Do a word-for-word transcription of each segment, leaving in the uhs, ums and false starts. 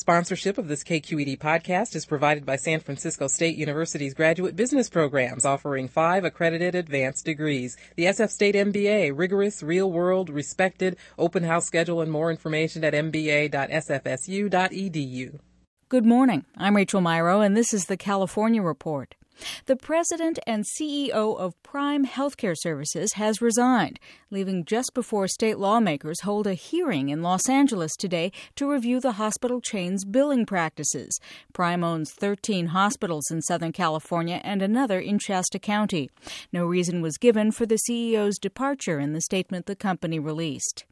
Sponsorship of this K Q E D podcast is provided by San Francisco State University's graduate business programs, offering five accredited advanced degrees. The S F State M B A, rigorous, real-world, respected, open house schedule, and more information at m b a dot s f s u dot e d u. Good morning. I'm Rachel Myro, and this is the California Report. The president and C E O of Prime Healthcare Services has resigned, leaving just before state lawmakers hold a hearing in Los Angeles today to review the hospital chain's billing practices. Prime owns thirteen hospitals in Southern California and another in Shasta County. No reason was given for the C E O's departure in the statement the company released.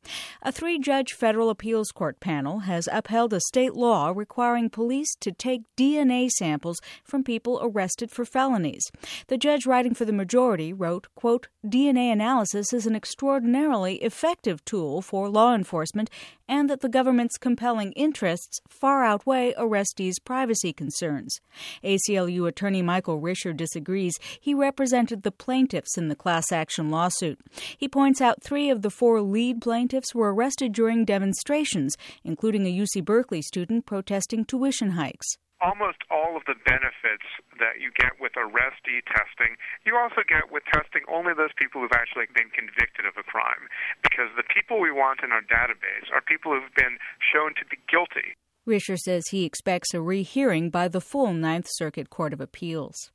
A three-judge federal appeals court panel has upheld a state law requiring police to take D N A samples from people arrested for felonies. The judge writing for the majority wrote, quote, D N A analysis is an extraordinarily effective tool for law enforcement and that the government's compelling interests far outweigh arrestees' privacy concerns. A C L U attorney Michael Risher disagrees. He represented the plaintiffs in the class action lawsuit. He points out three of the four lead plaintiffs were arrested during demonstrations, including a U C Berkeley student protesting tuition hikes. Almost all of the benefits that you get with arrestee testing, you also get with testing only those people who've actually been convicted of a crime, because the people we want in our database are people who've been shown to be guilty. Risher says he expects a rehearing by the full Ninth Circuit Court of Appeals.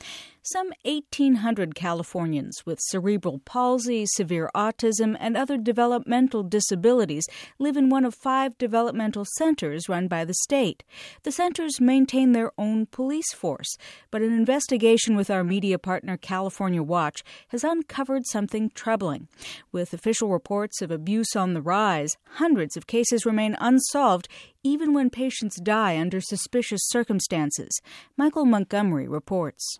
Some eighteen hundred Californians with cerebral palsy, severe autism, and other developmental disabilities live in one of five developmental centers run by the state. The centers maintain their own police force, but an investigation with our media partner California Watch has uncovered something troubling. With official reports of abuse on the rise, hundreds of cases remain unsolved even when patients die under suspicious circumstances. Michael Montgomery reports.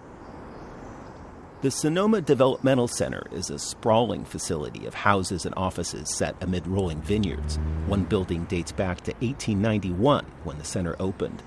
The Sonoma Developmental Center is a sprawling facility of houses and offices set amid rolling vineyards. One building dates back to eighteen ninety-one, when the center opened.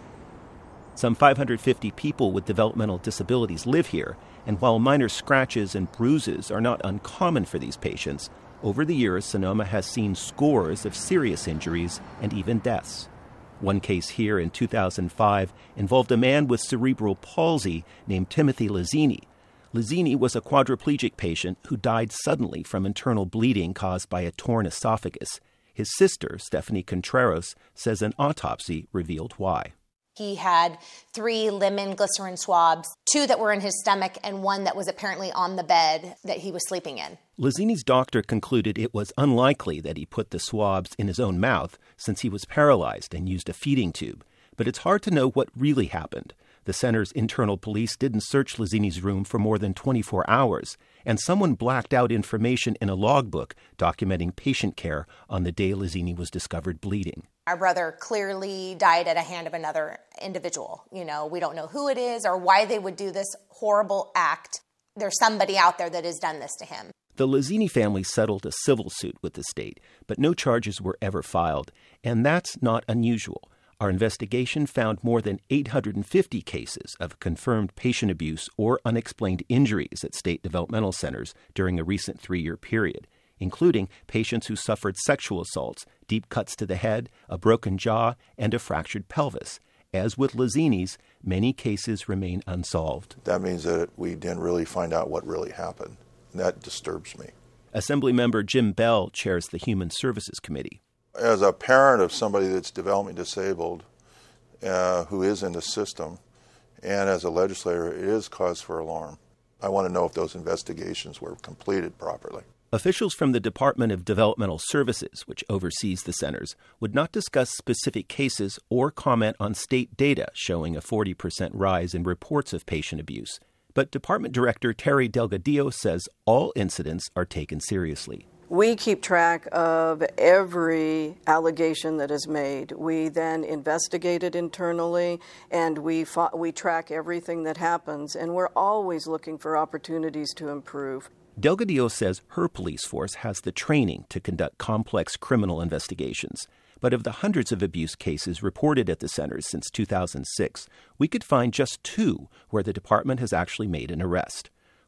Some five hundred fifty people with developmental disabilities live here, and while minor scratches and bruises are not uncommon for these patients, over the years Sonoma has seen scores of serious injuries and even deaths. One case here in two thousand five involved a man with cerebral palsy named Timothy Lazzini. Lazzini was a quadriplegic patient who died suddenly from internal bleeding caused by a torn esophagus. His sister, Stephanie Contreras, says an autopsy revealed why. He had three lemon glycerin swabs, two that were in his stomach and one that was apparently on the bed that he was sleeping in. Lazzini's doctor concluded it was unlikely that he put the swabs in his own mouth since he was paralyzed and used a feeding tube. But it's hard to know what really happened. The center's internal police didn't search Lazzini's room for more than twenty-four hours, and someone blacked out information in a logbook documenting patient care on the day Lazzini was discovered bleeding. Our brother clearly died at the hand of another individual. You know, we don't know who it is or why they would do this horrible act. There's somebody out there that has done this to him. The Lazzini family settled a civil suit with the state, but no charges were ever filed, and that's not unusual. Our investigation found more than eight hundred fifty cases of confirmed patient abuse or unexplained injuries at state developmental centers during a recent three-year period, including patients who suffered sexual assaults, deep cuts to the head, a broken jaw, and a fractured pelvis. As with Lazzini's, many cases remain unsolved. That means that we didn't really find out what really happened. That disturbs me. Assemblymember Jim Bell chairs the Human Services Committee. As a parent of somebody that's developmentally disabled uh, who is in the system, and as a legislator, it is cause for alarm. I want to know if those investigations were completed properly. Officials from the Department of Developmental Services, which oversees the centers, would not discuss specific cases or comment on state data showing a forty percent rise in reports of patient abuse. But Department Director Terry Delgadillo says all incidents are taken seriously. We keep track of every allegation that is made. We then investigate it internally, and we fo- we track everything that happens, and we're always looking for opportunities to improve. Delgadillo says her police force has the training to conduct complex criminal investigations. But of the hundreds of abuse cases reported at the centers since two thousand six, we could find just two where the department has actually made an arrest.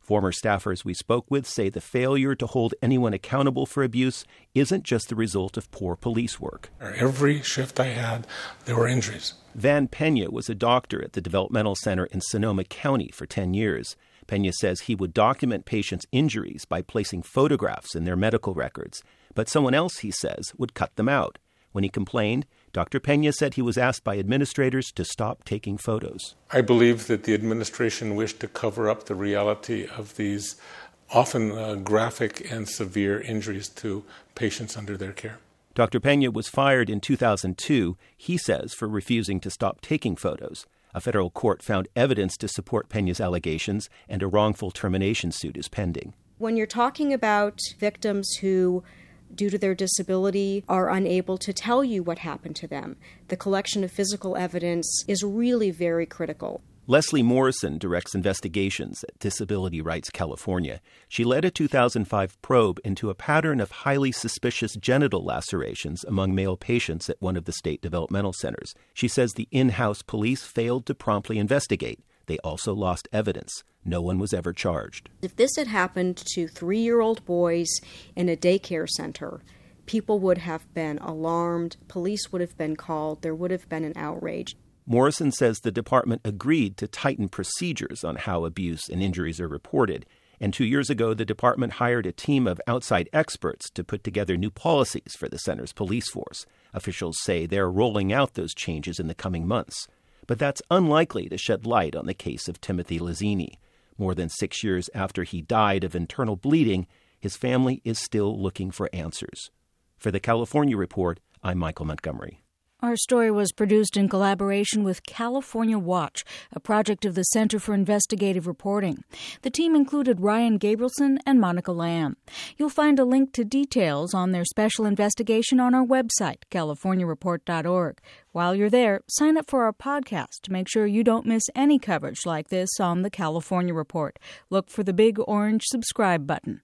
Former staffers we spoke with say the failure to hold anyone accountable for abuse isn't just the result of poor police work. Every shift I had, there were injuries. Van Pena was a doctor at the developmental center in Sonoma County for ten years. Pena says he would document patients' injuries by placing photographs in their medical records, but someone else, he says, would cut them out. When he complained, Doctor Pena said he was asked by administrators to stop taking photos. I believe that the administration wished to cover up the reality of these often uh, graphic and severe injuries to patients under their care. Doctor Pena was fired in two thousand two, he says, for refusing to stop taking photos. A federal court found evidence to support Pena's allegations, and a wrongful termination suit is pending. When you're talking about victims who, due to their disability, are unable to tell you what happened to them, the collection of physical evidence is really very critical. Leslie Morrison directs investigations at Disability Rights California. She led a two thousand five probe into a pattern of highly suspicious genital lacerations among male patients at one of the state developmental centers. She says the in-house police failed to promptly investigate. They also lost evidence. No one was ever charged. If this had happened to three-year-old boys in a daycare center, people would have been alarmed, police would have been called, there would have been an outrage. Morrison says the department agreed to tighten procedures on how abuse and injuries are reported. And two years ago, the department hired a team of outside experts to put together new policies for the center's police force. Officials say they're rolling out those changes in the coming months. But that's unlikely to shed light on the case of Timothy Lazzini. More than six years after he died of internal bleeding, his family is still looking for answers. For the California Report, I'm Michael Montgomery. Our story was produced in collaboration with California Watch, a project of the Center for Investigative Reporting. The team included Ryan Gabrielson and Monica Lamb. You'll find a link to details on their special investigation on our website, california report dot org. While you're there, sign up for our podcast to make sure you don't miss any coverage like this on the California Report. Look for the big orange subscribe button.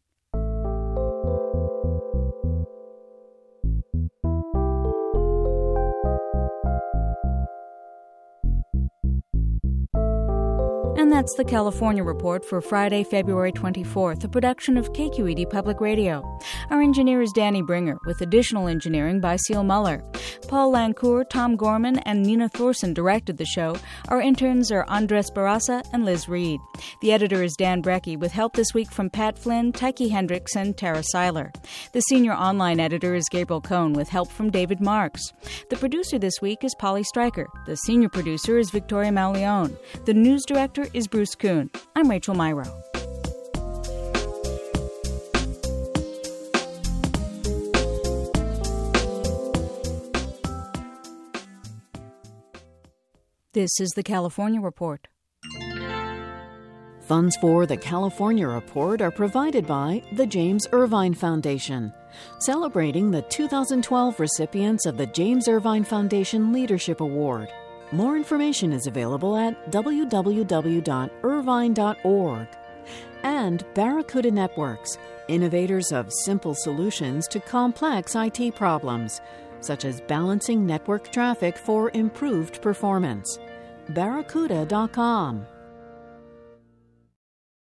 And that's the California Report for Friday, February twenty-fourth, a production of K Q E D Public Radio. Our engineer is Danny Bringer, with additional engineering by Seal Muller. Paul Lancour, Tom Gorman, and Nina Thorson directed the show. Our interns are Andres Barraza and Liz Reed. The editor is Dan Brecky, with help this week from Pat Flynn, Tyche Hendricks, and Tara Seiler. The senior online editor is Gabriel Cohn, with help from David Marks. The producer this week is Polly Stryker. The senior producer is Victoria Mauleone. The news director is Bruce Kuhn. I'm Rachel Myrow. This is the California Report. Funds for the California Report are provided by the James Irvine Foundation, celebrating the two thousand twelve recipients of the James Irvine Foundation Leadership Award. More information is available at w w w dot irvine dot org. And Barracuda Networks, innovators of simple solutions to complex I T problems, such as balancing network traffic for improved performance. barracuda dot com